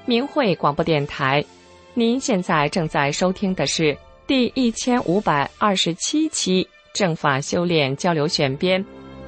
明慧广播电台。您现在正在收听的是第1527期正法修炼交流选编。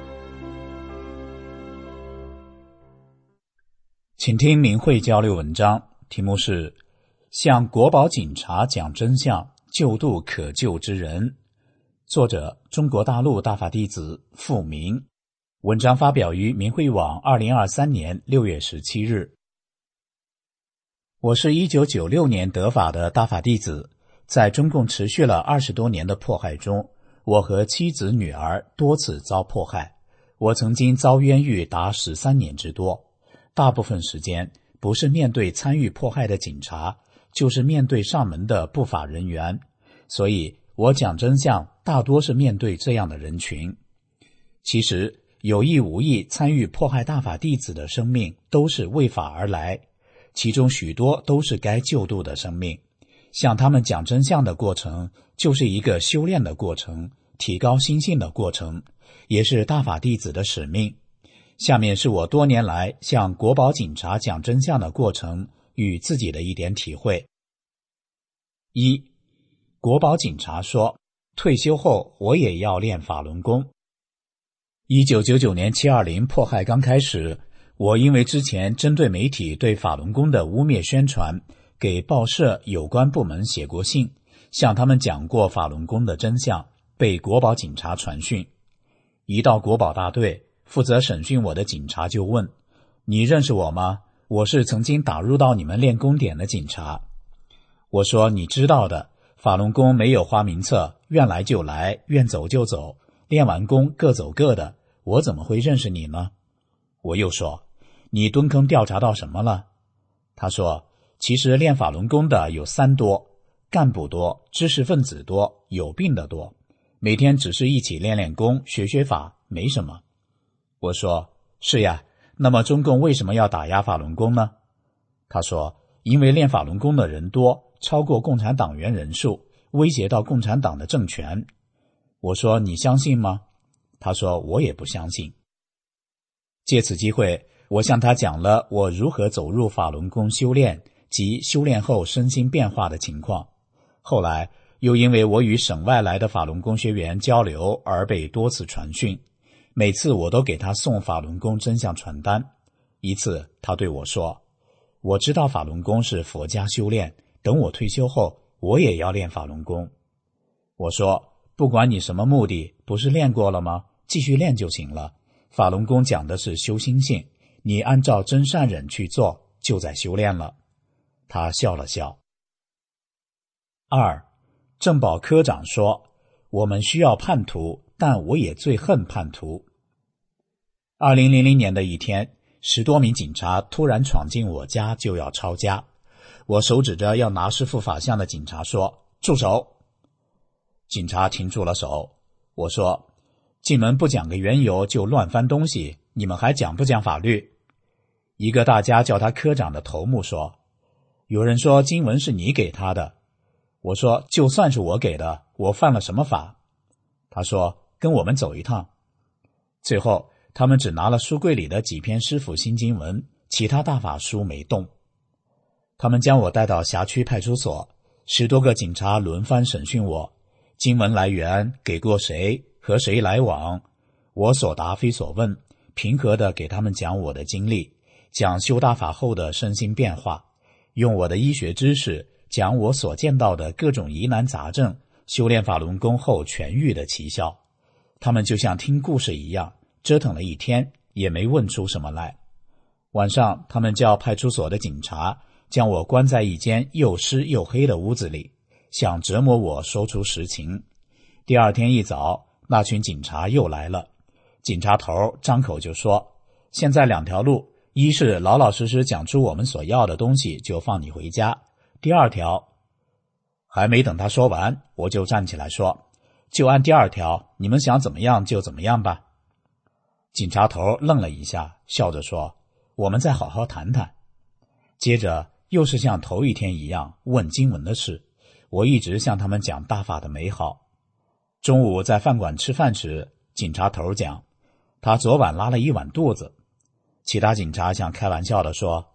请听明慧交流文章，题目是向国宝警察讲真相，救度可救之人。作者中国大陆大法弟子付明。文章发表于明慧网2023年6月17日。我是1996年得法的大法弟子，在中共持续了20多年的迫害中，我和妻子女儿多次遭迫害，我曾经遭冤狱达13年之多，大部分时间不是面对参与迫害的警察，就是面对上门的不法人员，所以我讲真相大多是面对这样的人群。其实有意无意参与迫害大法弟子的生命都是为法而来，其中许多都是该救度的生命。向他们讲真相的过程就是一个修炼的过程，提高心性的过程，也是大法弟子的使命。下面是我多年来向国宝警察讲真相的过程与自己的一点体会。一，国宝警察说，退休后我也要练法轮功。1999年720迫害刚开始，我因为之前针对媒体对法轮功的污蔑宣传，给报社有关部门写过信，向他们讲过法轮功的真相，被国宝警察传讯。一到国宝大队，负责审讯我的警察就问，你认识我吗？我是曾经打入到你们练功点的警察。我说，你知道的，法轮功没有花名册，愿来就来，愿走就走，练完功各走各的，我怎么会认识你呢？我又说，你蹲坑调查到什么了？他说，其实练法轮功的有3多，干部多，知识分子多，有病的多，每天只是一起练练功，学学法，没什么。我说，是呀，那么中共为什么要打压法轮功呢？他说，因为练法轮功的人多，超过共产党员人数，威胁到共产党的政权。我说，你相信吗？他说，我也不相信。借此机会，我向他讲了我如何走入法轮功修炼及修炼后身心变化的情况。后来又因为我与省外来的法轮功学员交流而被多次传讯，每次我都给他送法轮功真相传单。一次他对我说，我知道法轮功是佛家修炼，等我退休后我也要练法轮功。我说，不管你什么目的，不是练过了吗？继续练就行了。法轮功讲的是修心性，你按照真善忍去做，就在修炼了。他笑了笑。2，政保科长说，我们需要叛徒，但我也最恨叛徒。2000年的一天，10多名警察突然闯进我家，就要抄家。我手指着要拿师父法相的警察说，住手！警察停住了手。我说，进门不讲个缘由就乱翻东西，你们还讲不讲法律？一个大家叫他科长的头目说，有人说经文是你给他的。我说，就算是我给的，我犯了什么法？他说，跟我们走一趟。最后他们只拿了书柜里的几篇师父心经文，其他大法书没动。他们将我带到辖区派出所，10多个警察轮番审讯我，经文来源，给过谁，和谁来往，我所答非所问，平和地给他们讲我的经历，讲修大法后的身心变化，用我的医学知识讲我所见到的各种疑难杂症，修炼法轮功后痊愈的奇效。他们就像听故事一样，折腾了一天，也没问出什么来。晚上他们叫派出所的警察将我关在一间又湿又黑的屋子里，想折磨我说出实情。第二天一早，那群警察又来了。警察头张口就说，现在2条路，一是老老实实讲出我们所要的东西，就放你回家。第2条，还没等他说完，我就站起来说，就按第2条，你们想怎么样就怎么样吧。警察头愣了一下，笑着说，我们再好好谈谈。接着又是像头一天一样问经文的事，我一直向他们讲大法的美好。中午在饭馆吃饭时，警察头讲，他昨晚拉了一碗肚子。其他警察想开玩笑地说，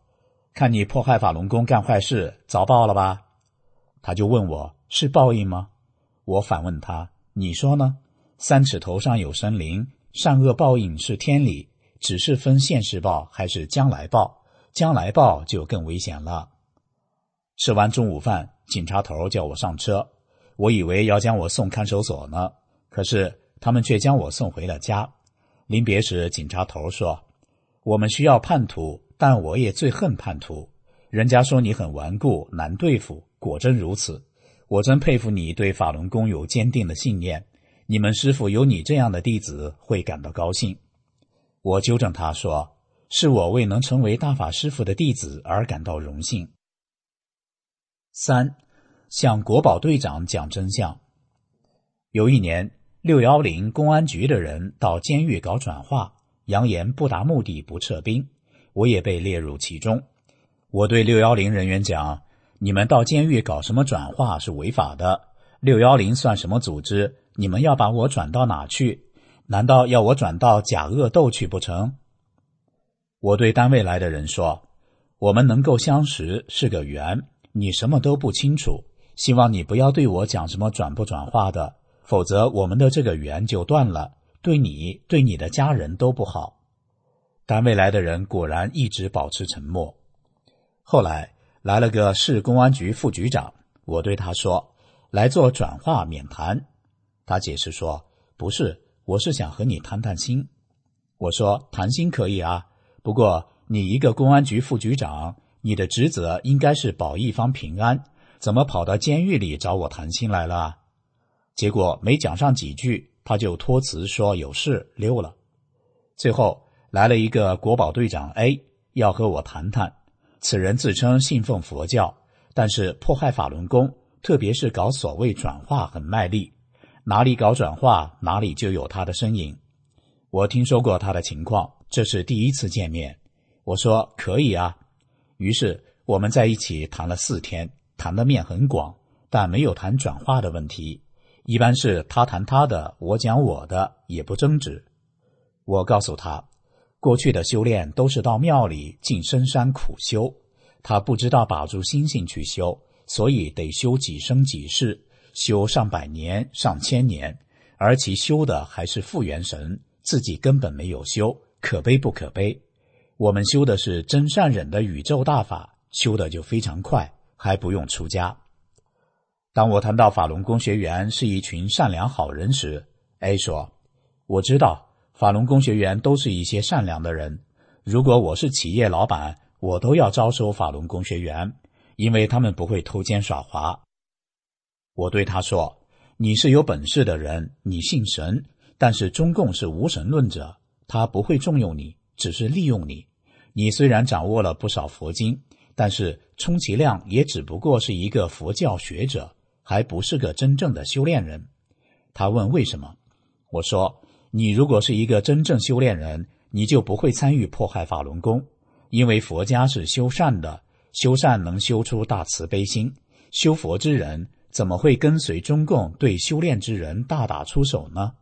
看你迫害法轮功干坏事，遭报了吧？他就问我，是报应吗？我反问他，你说呢？三尺头上有神灵，善恶报应是天理，只是分现世报还是将来报，将来报就更危险了。吃完中午饭，警察头叫我上车，我以为要将我送看守所呢，可是他们却将我送回了家。临别时，警察头说，我们需要叛徒，但我也最恨叛徒。人家说你很顽固，难对付，果真如此。我真佩服你对法轮功有坚定的信念，你们师父有你这样的弟子会感到高兴。我纠正他说，是我为能成为大法师父的弟子而感到荣幸。3. 向国保队长讲真相。有一年，610公安局的人到监狱搞转化，扬言不达目的不撤兵，我也被列入其中。我对610人员讲，你们到监狱搞什么转化是违法的，610算什么组织？你们要把我转到哪去？难道要我转到假恶斗去不成？我对单位来的人说，我们能够相识是个缘，你什么都不清楚，希望你不要对我讲什么转不转化的，否则我们的这个缘就断了，对你对你的家人都不好。单位来的人果然一直保持沉默。后来来了个市公安局副局长，我对他说，来做转化免谈。他解释说，不是，我是想和你谈谈心。我说，谈心可以啊，不过你一个公安局副局长，你的职责应该是保一方平安，怎么跑到监狱里找我谈心来了？结果没讲上几句，他就托辞说有事溜了。最后来了一个国保队长 A， 要和我谈谈。此人自称信奉佛教，但是迫害法轮功，特别是搞所谓转化很卖力，哪里搞转化哪里就有他的身影。我听说过他的情况，这是第一次见面。我说可以啊。于是我们在一起谈了4天，谈的面很广，但没有谈转化的问题，一般是他谈他的，我讲我的，也不争执。我告诉他，过去的修炼都是到庙里进深山苦修，他不知道把住心性去修，所以得修几生几世，修上百年上千年，而其修的还是复原神，自己根本没有修，可悲不可悲。我们修的是真善忍的宇宙大法，修的就非常快，还不用出家。当我谈到法轮功学员是一群善良好人时， A 说，我知道法轮功学员都是一些善良的人，如果我是企业老板，我都要招收法轮功学员，因为他们不会偷奸耍滑。我对他说，你是有本事的人，你信神，但是中共是无神论者，他不会重用你，只是利用你。你虽然掌握了不少佛经，但是充其量也只不过是一个佛教学者，还不是个真正的修炼人。他问为什么？我说，你如果是一个真正修炼人，你就不会参与迫害法轮功，因为佛家是修善的，修善能修出大慈悲心，修佛之人怎么会跟随中共对修炼之人大打出手呢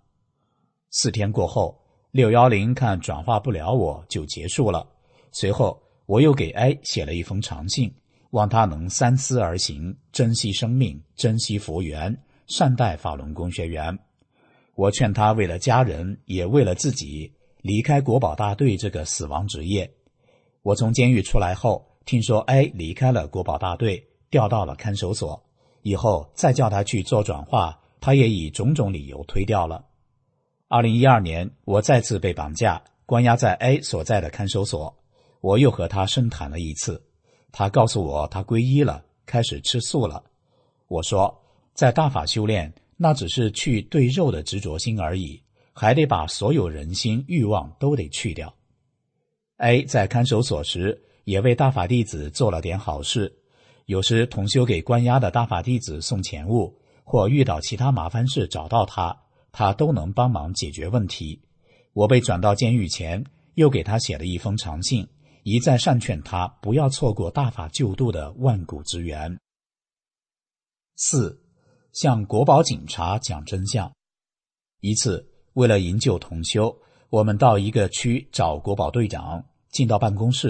？4天过后，610看转化不了我就结束了。随后我又给 A 写了一封长信，望他能三思而行，珍惜生命，珍惜佛缘，善待法轮功学员。我劝他为了家人，也为了自己，离开国保大队这个死亡职业。我从监狱出来后，听说 A 离开了国保大队，调到了看守所，以后再叫他去做转化，他也以种种理由推掉了。2012年，我再次被绑架，关押在 A 所在的看守所。我又和他深谈了一次，他告诉我他皈依了，开始吃素了。我说，在大法修炼，那只是去对肉的执着心而已，还得把所有人心欲望都得去掉。A 在看守所时也为大法弟子做了点好事，有时同修给关押的大法弟子送钱物，或遇到其他麻烦事找到他，他都能帮忙解决问题。我被转到监狱前，又给他写了一封长信，一再善劝他不要错过大法救度的万古之源。4. 向国保警察讲真相。一次，为了营救同修，我们到一个区找国保队长，进到办公室，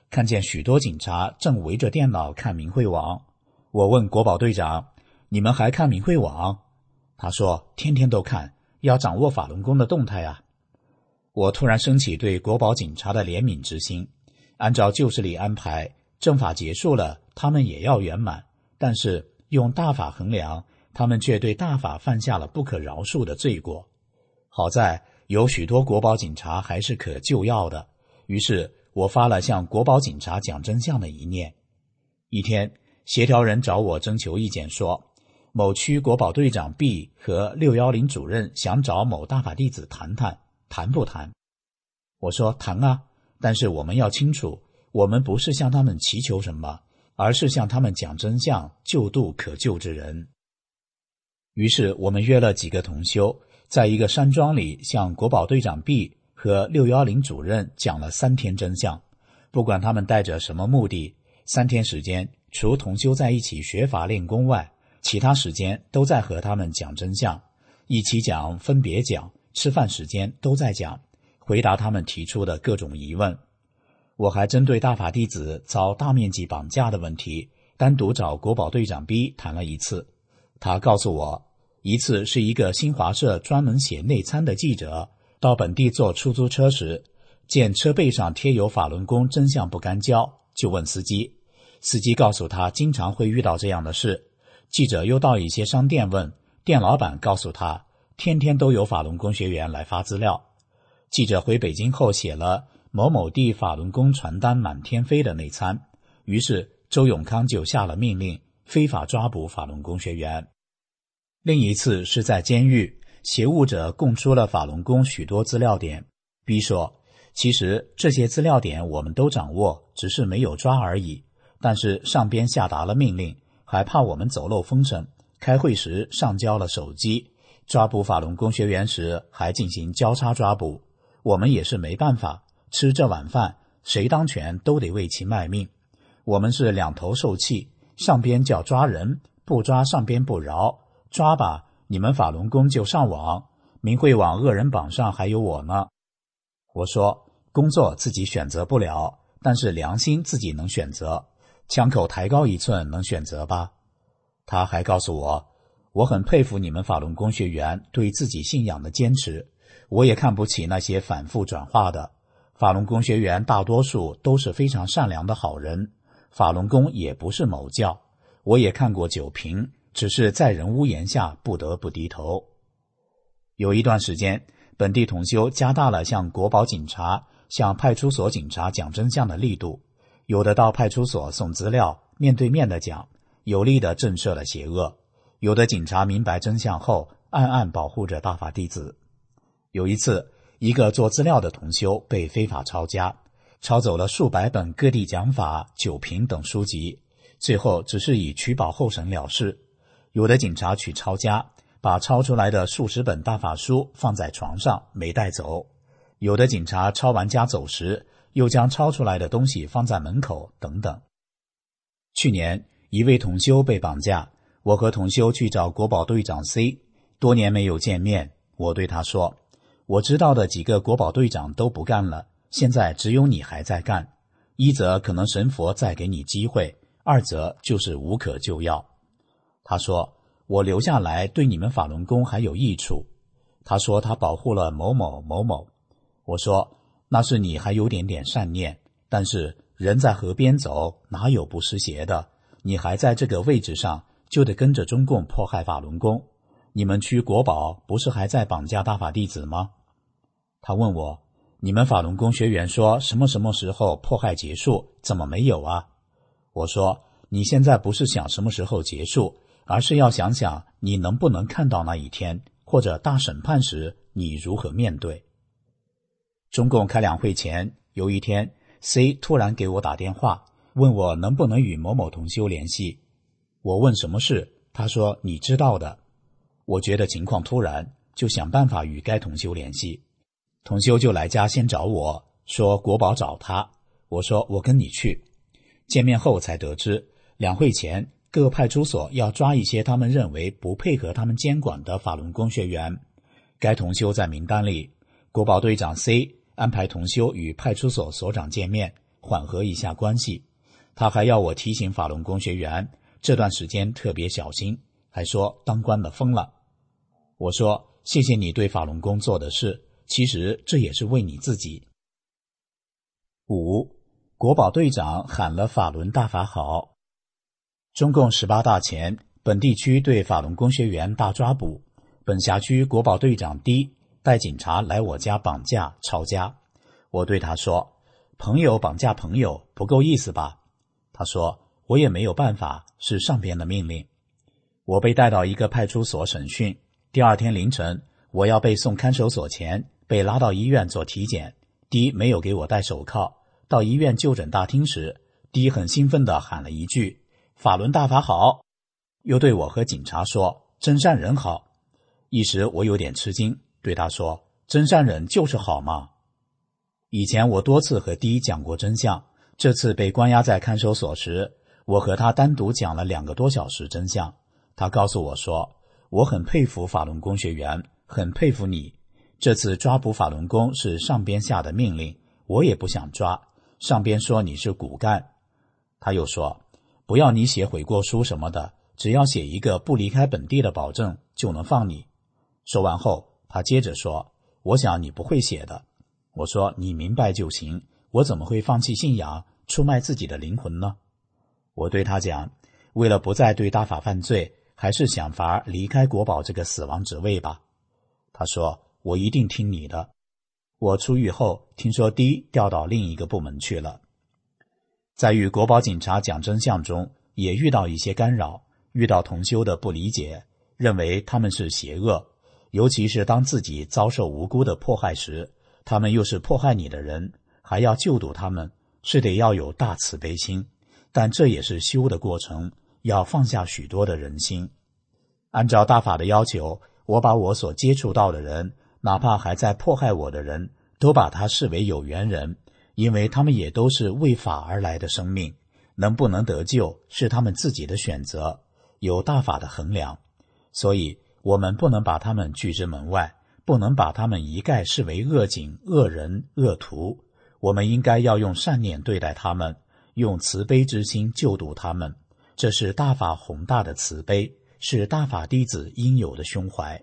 看见许多警察正围着电脑看明慧网。我问国保队长，你们还看明慧网？他说，天天都看，要掌握法轮功的动态啊。我突然升起对国保警察的怜悯之心，按照旧事里安排，正法结束了，他们也要圆满，但是用大法衡量，他们却对大法犯下了不可饶恕的罪过。好在有许多国保警察还是可救药的，于是我发了向国保警察讲真相的一念。一天，协调人找我征求意见说，某区国保队长 B 和610主任想找某大法弟子谈谈，谈不谈？我说谈啊，但是我们要清楚，我们不是向他们祈求什么，而是向他们讲真相，救度可救之人。于是我们约了几个同修，在一个山庄里向国保队长 B 和610主任讲了3天真相，不管他们带着什么目的，3天时间，除同修在一起学法练功外，其他时间都在和他们讲真相，一起讲，分别讲，吃饭时间都在讲，回答他们提出的各种疑问。我还针对大法弟子遭大面积绑架的问题，单独找国保队长 B 谈了一次。他告诉我，一次是一个新华社专门写内参的记者到本地坐出租车时，见车背上贴有法轮功真相不干交，就问司机，司机告诉他经常会遇到这样的事。记者又到一些商店问，店老板告诉他天天都有法轮功学员来发资料。记者回北京后写了某某地法轮功传单满天飞的内参，于是周永康就下了命令，非法抓捕法轮功学员。另一次是在监狱，挟务者供出了法轮功许多资料点。 B 说，其实这些资料点我们都掌握，只是没有抓而已，但是上边下达了命令，还怕我们走漏风声，开会时上交了手机，抓捕法轮功学员时还进行交叉抓捕，我们也是没办法，吃这碗饭，谁当权都得为其卖命。我们是两头受气，上边叫抓人，不抓上边不饶，抓吧，你们法轮功就上网，明慧网恶人榜上还有我呢。我说，工作自己选择不了，但是良心自己能选择，枪口抬高1寸能选择吧？他还告诉我，我很佩服你们法轮功学员对自己信仰的坚持，我也看不起那些反复转化的。法轮功学员大多数都是非常善良的好人，法轮功也不是某教，我也看过酒瓶，只是在人屋檐下不得不低头。有一段时间，本地同修加大了向国保警察、向派出所警察讲真相的力度，有的到派出所送资料，面对面的讲，有力的震慑了邪恶；有的警察明白真相后，暗暗保护着大法弟子。有一次，一个做资料的同修被非法抄家，抄走了数百本各地讲法、酒瓶等书籍，最后只是以取保候审了事。有的警察去抄家，把抄出来的数十本大法书放在床上没带走；有的警察抄完家走时，又将抄出来的东西放在门口等等。去年一位同修被绑架，我和同修去找国保队长 C， 多年没有见面，我对他说，我知道的几个国保队长都不干了，现在只有你还在干，一则可能神佛再给你机会，二则就是无可救药。他说，我留下来对你们法轮功还有益处。他说他保护了某某某某。我说，那是你还有点善念，但是人在河边走，哪有不湿鞋的？你还在这个位置上，就得跟着中共迫害法轮功。你们区国保不是还在绑架大法弟子吗？他问我，你们法轮功学员说什么时候迫害结束，怎么没有啊？我说，你现在不是想什么时候结束，而是要想想你能不能看到那一天，或者大审判时你如何面对。中共开两会前，有一天 C 突然给我打电话，问我能不能与某某同修联系。我问什么事，他说你知道的。我觉得情况突然，就想办法与该同修联系。同修就来家先找我，说国保找他。我说我跟你去。见面后才得知，两会前各派出所要抓一些他们认为不配合他们监管的法轮功学员，该同修在名单里。国保队长 C 安排同修与派出所所长见面， 缓和一下关系。他还要我提醒法轮功学员这段时间特别小心，还说当官的疯了。我说谢谢你对法轮功做的事，其实这也是为你自己。5. 国保队长喊了法轮大法好。中共18大前，本地区对法轮功学员大抓捕，本辖区国保队长D带警察来我家绑架抄家。我对他说，朋友绑架朋友不够意思吧？他说，我也没有办法，是上边的命令。我被带到一个派出所审讯，第二天凌晨我要被送看守所前，被拉到医院做体检。D没有给我戴手铐，到医院就诊大厅时， D 很兴奋地喊了一句法轮大法好，又对我和警察说真善人好。一时我有点吃惊，对他说真善人就是好嘛。以前我多次和 D 讲过真相，这次被关押在看守所时，我和他单独讲了2个多小时真相。他告诉我说，我很佩服法轮功学员，很佩服你，这次抓捕法轮功是上边下的命令，我也不想抓，上边说你是骨干。他又说，不要你写悔过书什么的，只要写一个不离开本地的保证就能放你。说完后他接着说，我想你不会写的。我说你明白就行，我怎么会放弃信仰，出卖自己的灵魂呢？我对他讲，为了不再对大法犯罪，还是想法离开国保这个死亡职位吧。他说，我一定听你的。我出狱后听说 D 调到另一个部门去了。在与国保警察讲真相中，也遇到一些干扰，遇到同修的不理解，认为他们是邪恶，尤其是当自己遭受无辜的迫害时，他们又是迫害你的人，还要救度他们，是得要有大慈悲心，但这也是修的过程，要放下许多的人心。按照大法的要求，我把我所接触到的人，哪怕还在迫害我的人，都把他视为有缘人，因为他们也都是为法而来的生命，能不能得救是他们自己的选择，有大法的衡量。所以我们不能把他们拒之门外，不能把他们一概视为恶警、恶人、恶徒，我们应该要用善念对待他们，用慈悲之心救度他们，这是大法宏大的慈悲，是大法弟子应有的胸怀。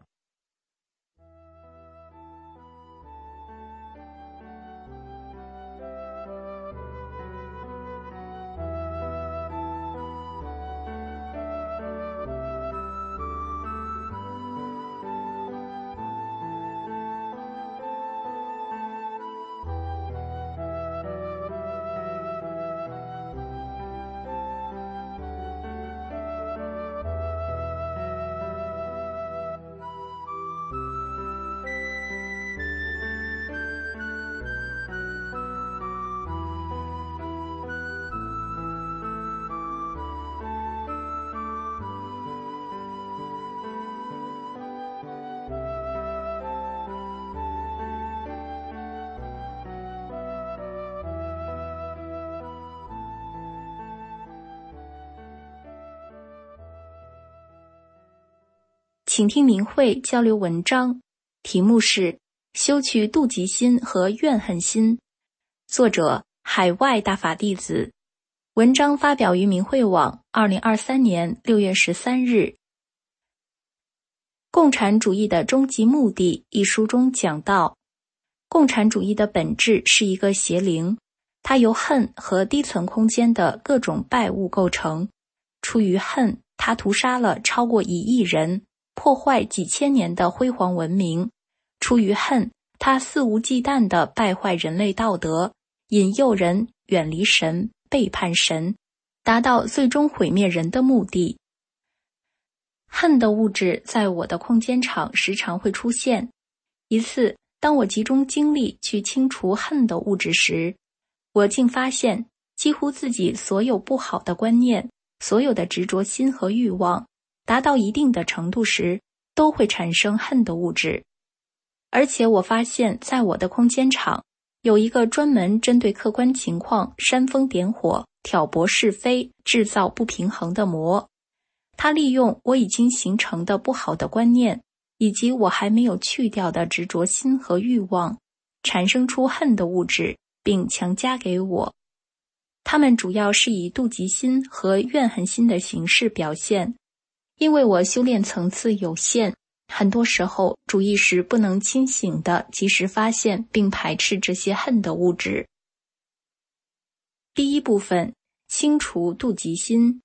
请听明慧交流文章，题目是修去妒忌心和怨恨心，作者海外大法弟子，文章发表于明慧网2023年6月13日。共产主义的终极目的一书中讲到，共产主义的本质是一个邪灵，它由恨和低层空间的各种败物构成。出于恨，它屠杀了超过1亿人，破坏几千年的辉煌文明。出于恨，他肆无忌惮地败坏人类道德，引诱人远离神，背叛神，达到最终毁灭人的目的。恨的物质在我的空间场时常会出现。一次，当我集中精力去清除恨的物质时，我竟发现几乎自己所有不好的观念，所有的执着心和欲望，达到一定的程度时，都会产生恨的物质。而且我发现在我的空间场，有一个专门针对客观情况煽风点火、挑拨是非、制造不平衡的魔。它利用我已经形成的不好的观念，以及我还没有去掉的执着心和欲望，产生出恨的物质，并强加给我。 它们主要是以妒忌心和怨恨心的形式表现。因为我修炼层次有限，很多时候主意识不能清醒地及时发现并排斥这些恨的物质。第一部分，清除妒忌心。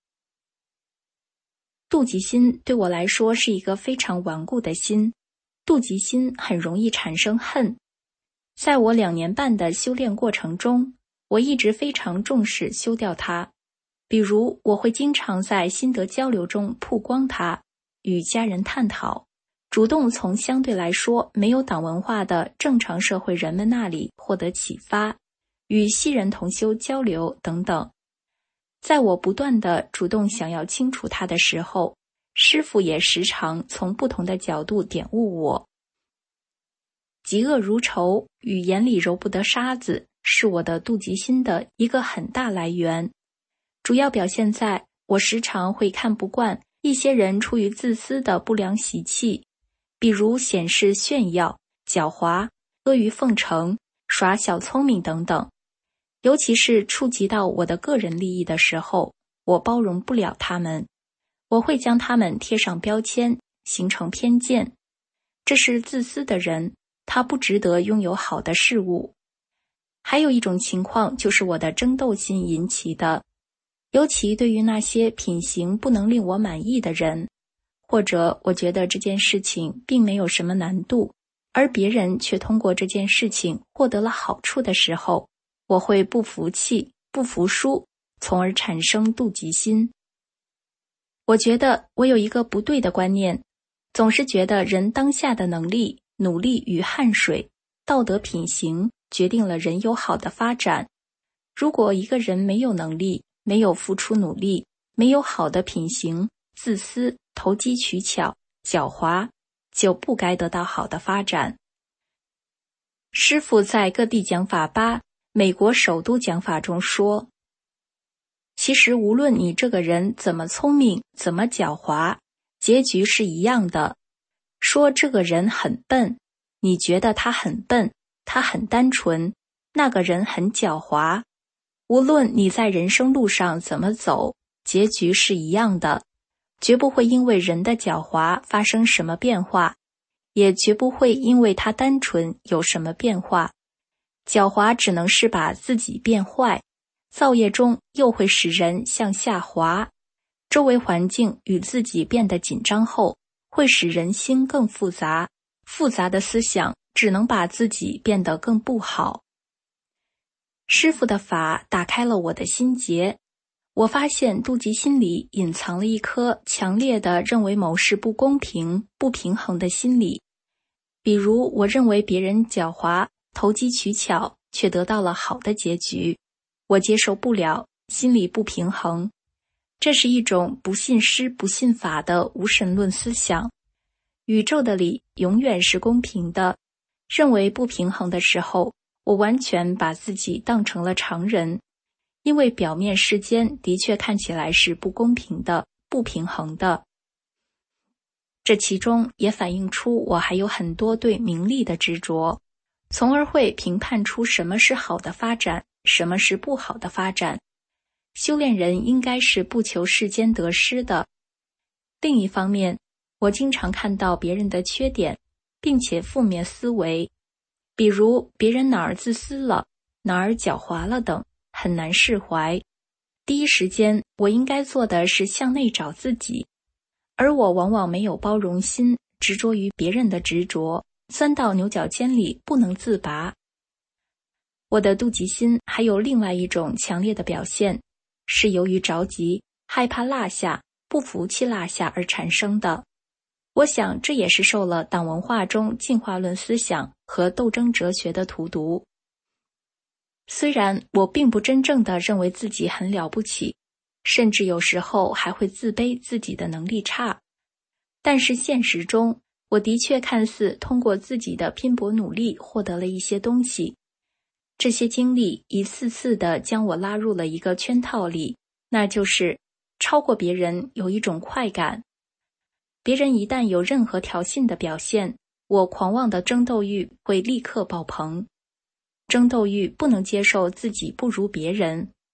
妒忌心对我来说是一个非常顽固的心，妒忌心很容易产生恨。在我2年半的修炼过程中，我一直非常重视修掉它。比如，我会经常在心得交流中曝光它，与家人探讨，主动从相对来说没有党文化的正常社会人们那里获得启发，与西人同修交流等等。在我不断地主动想要清除它的时候，师父也时常从不同的角度点悟我。嫉恶如仇，与眼里揉不得沙子，是我的妒忌心的一个很大来源。主要表现在我时常会看不惯一些人出于自私的不良习气，比如显示炫耀、狡猾、阿谀奉承、耍小聪明等等。尤其是触及到我的个人利益的时候，我包容不了他们，我会将他们贴上标签，形成偏见。这是自私的人，他不值得拥有好的事物。还有一种情况就是我的争斗心引起的，尤其对于那些品行不能令我满意的人，或者我觉得这件事情并没有什么难度，而别人却通过这件事情获得了好处的时候，我会不服气、不服输，从而产生妒忌心。我觉得我有一个不对的观念，总是觉得人当下的能力、努力与汗水、道德品行决定了人有好的发展。如果一个人没有能力，没有付出努力，没有好的品行，自私、投机取巧、狡猾，就不该得到好的发展。师父在各地讲法吧，美国首都讲法中说，其实无论你这个人怎么聪明，怎么狡猾，结局是一样的。说这个人很笨，你觉得他很笨，他很单纯，那个人很狡猾。无论你在人生路上怎么走，结局是一样的，绝不会因为人的狡猾发生什么变化，也绝不会因为他单纯有什么变化。狡猾只能是把自己变坏，造业中又会使人向下滑，周围环境与自己变得紧张后，会使人心更复杂，复杂的思想只能把自己变得更不好。师父的法打开了我的心结，我发现妒忌心里隐藏了一颗强烈的认为某事不公平、不平衡的心理。比如我认为别人狡猾、投机取巧，却得到了好的结局，我接受不了，心里不平衡。这是一种不信师不信法的无神论思想。宇宙的理永远是公平的，认为不平衡的时候，我完全把自己当成了常人，因为表面世间的确看起来是不公平的、不平衡的。这其中也反映出我还有很多对名利的执着，从而会评判出什么是好的发展，什么是不好的发展。修炼人应该是不求世间得失的。另一方面，我经常看到别人的缺点，并且负面思维，比如别人哪儿自私了，哪儿狡猾了等，很难释怀。第一时间，我应该做的是向内找自己，而我往往没有包容心，执着于别人的执着，钻到牛角尖里不能自拔。我的妒忌心还有另外一种强烈的表现，是由于着急、害怕落下、不服气落下而产生的。我想这也是受了党文化中进化论思想和斗争哲学的荼毒。虽然我并不真正的认为自己很了不起，甚至有时候还会自卑自己的能力差，但是现实中，我的确看似通过自己的拼搏努力获得了一些东西。这些经历一次次地将我拉入了一个圈套里，那就是超过别人有一种快感。别人一旦有任何挑衅的表现，我狂妄的争斗欲会立刻爆棚。争斗欲不能接受自己不如别人，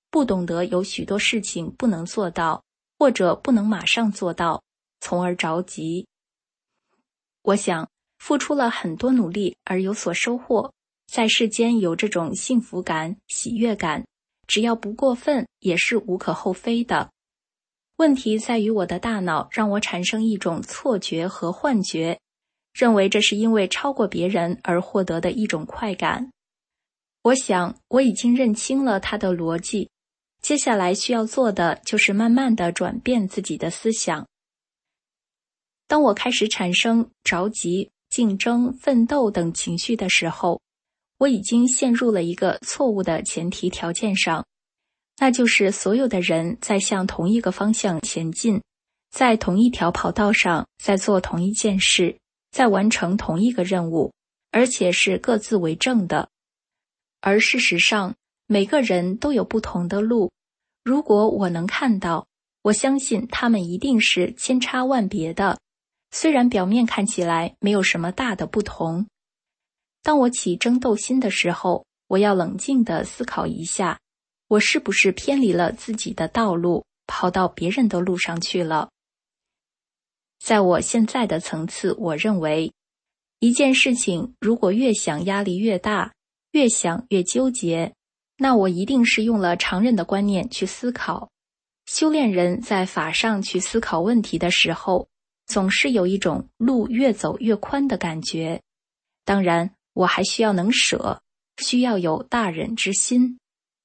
不懂得有许多事情不能做到，或者不能马上做到，从而着急。我想，付出了很多努力而有所收获，在世间有这种幸福感、喜悦感，只要不过分，也是无可厚非的。问题在于我的大脑让我产生一种错觉和幻觉，认为这是因为超过别人而获得的一种快感。我想，我已经认清了它的逻辑，接下来需要做的就是慢慢地转变自己的思想。当我开始产生着急、竞争、奋斗等情绪的时候，我已经陷入了一个错误的前提条件上，那就是所有的人在向同一个方向前进，在同一条跑道上，在做同一件事，在完成同一个任务，而且是各自为政的。而事实上，每个人都有不同的路，如果我能看到，我相信他们一定是千差万别的，虽然表面看起来没有什么大的不同。当我起争斗心的时候，我要冷静地思考一下，我是不是偏离了自己的道路，跑到别人的路上去了。在我现在的层次，我认为，一件事情如果越想压力越大，越想越纠结，那我一定是用了常人的观念去思考。修炼人在法上去思考问题的时候，总是有一种路越走越宽的感觉。当然，我还需要能舍，需要有大忍之心。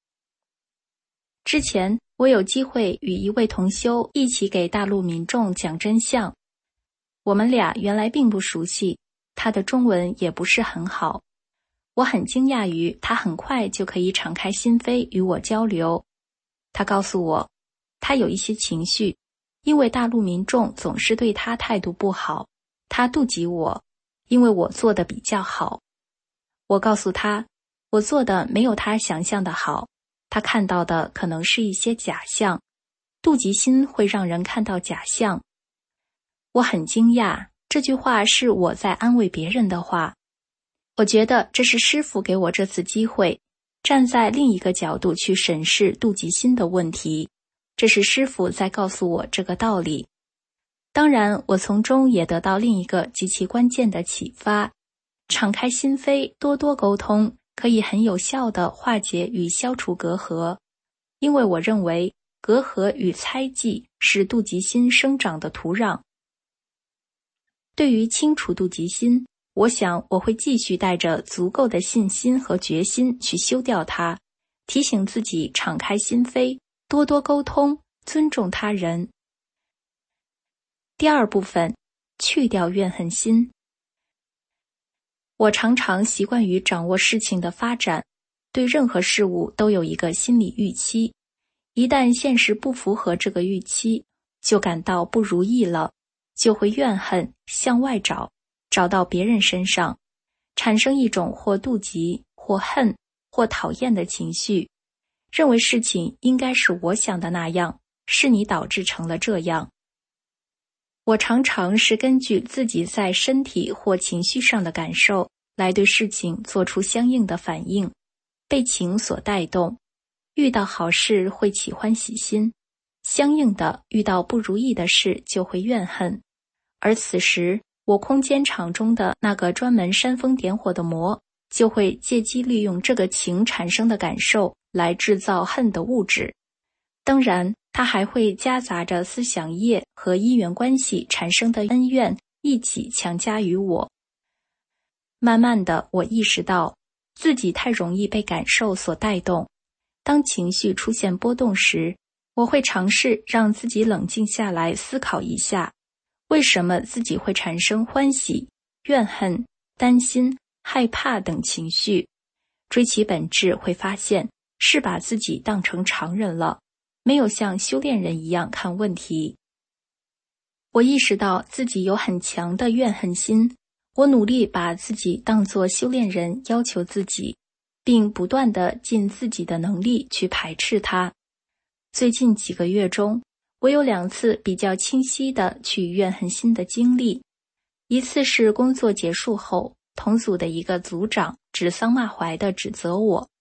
之前我有机会与一位同修一起给大陆民众讲真相，我们俩原来并不熟悉，他的中文也不是很好。我很惊讶于他很快就可以敞开心扉与我交流。他告诉我，他有一些情绪，因为大陆民众总是对他态度不好，他妒忌我，因为我做得比较好。我告诉他，我做的没有他想象的好，他看到的可能是一些假象，妒忌心会让人看到假象。我很惊讶，这句话是我在安慰别人的话。我觉得这是师父给我这次机会，站在另一个角度去审视妒忌心的问题，这是师父在告诉我这个道理。当然，我从中也得到另一个极其关键的启发，敞开心扉，多多沟通，可以很有效地化解与消除隔阂。因为我认为，隔阂与猜忌是妒忌心生长的土壤。对于清除妒忌心，我想我会继续带着足够的信心和决心去修掉它，提醒自己敞开心扉，多多沟通，尊重他人。第二部分，去掉怨恨心。我常常习惯于掌握事情的发展，对任何事物都有一个心理预期，一旦现实不符合这个预期，就感到不如意了，就会怨恨，向外找到别人身上，产生一种或妒忌、或恨、或讨厌的情绪，认为事情应该是我想的那样，是你导致成了这样。我常常是根据自己在身体或情绪上的感受，来对事情做出相应的反应，被情所带动，遇到好事会起欢喜心，相应的遇到不如意的事就会怨恨。而此时，我空间场中的那个专门煽风点火的魔，就会借机利用这个情产生的感受来制造恨的物质。当然，它还会夹杂着思想业和因缘关系产生的恩怨一起强加于我。慢慢的，我意识到自己太容易被感受所带动。当情绪出现波动时，我会尝试让自己冷静下来思考一下，为什么自己会产生欢喜、怨恨、担心、害怕等情绪？追其本质，会发现是把自己当成常人了，没有像修炼人一样看问题。我意识到自己有很强的怨恨心，我努力把自己当作修炼人，要求自己，并不断地尽自己的能力去排斥它。最近几个月中，我有2次比较清晰的去怨恨心的经历。一次是工作结束后，同组的一个组长指桑骂槐地指责我，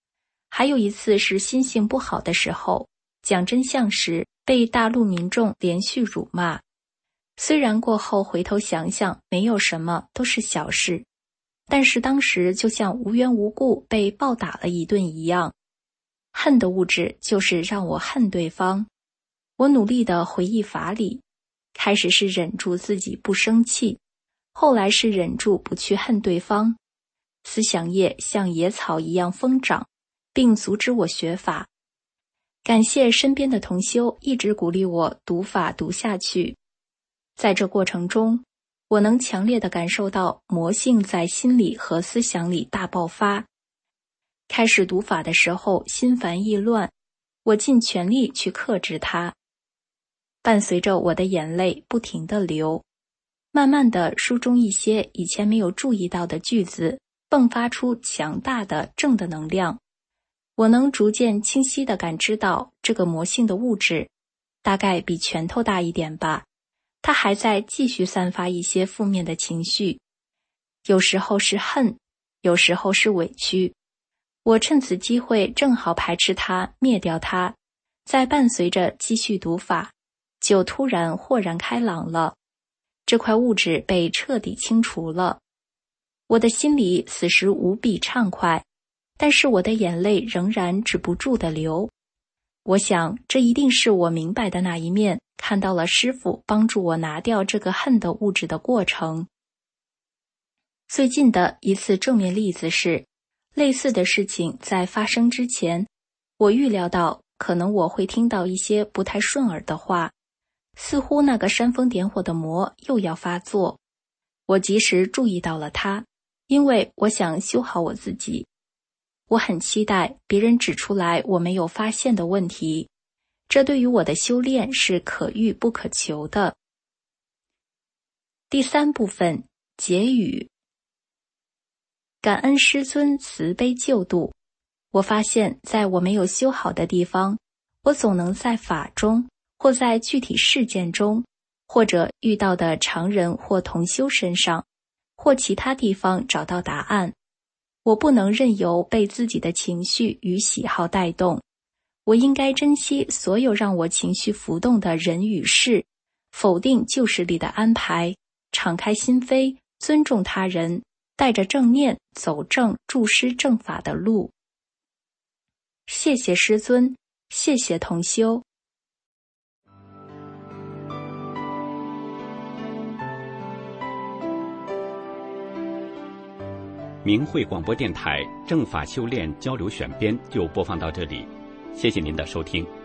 还有一次是心性不好的时候，讲真相时被大陆民众连续辱骂。虽然过后回头想想没有什么，都是小事，但是当时就像无缘无故被暴打了一顿一样。恨的物质就是让我恨对方。我努力地回忆法理，开始是忍住自己不生气，后来是忍住不去恨对方。思想业像野草一样疯长，并阻止我学法。感谢身边的同修一直鼓励我读法读下去。在这过程中，我能强烈地感受到魔性在心理和思想里大爆发。开始读法的时候心烦意乱，我尽全力去克制它。伴随着我的眼泪不停地流，慢慢的书中一些以前没有注意到的句子迸发出强大的正的能量。我能逐渐清晰地感知到这个魔性的物质，大概比拳头大一点吧，它还在继续散发一些负面的情绪，有时候是恨，有时候是委屈。我趁此机会正好排斥它，灭掉它，再伴随着继续读法，就突然豁然开朗了。这块物质被彻底清除了，我的心里此时无比畅快，但是我的眼泪仍然止不住地流。我想，这一定是我明白的那一面，看到了师父帮助我拿掉这个恨的物质的过程。最近的一次正面例子是，类似的事情在发生之前，我预料到可能我会听到一些不太顺耳的话，似乎那个煽风点火的魔又要发作。我及时注意到了它，因为我想修好我自己。我很期待别人指出来我没有发现的问题，这对于我的修炼是可遇不可求的。第3部分，结语。感恩师尊慈悲救度。我发现在我没有修好的地方，我总能在法中，或在具体事件中，或者遇到的常人或同修身上，或其他地方找到答案。我不能任由被自己的情绪与喜好带动，我应该珍惜所有让我情绪浮动的人与事，否定旧势力的安排，敞开心扉，尊重他人，带着正念走正助师正法的路。谢谢师尊，谢谢同修。 明慧广播电台正法修炼交流选编就播放到这里，谢谢您的收听。